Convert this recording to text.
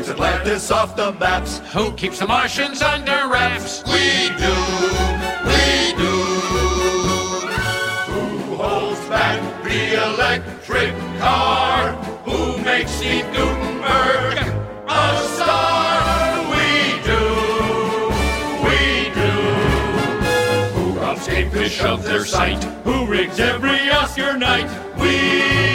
Who's Atlantis off the maps? Who keeps the Martians under wraps? We do. Who holds back the electric car? Who makes Steve Gutenberg a star? We do. Who robs Cavefish of their sight? Who rigs every Oscar night? We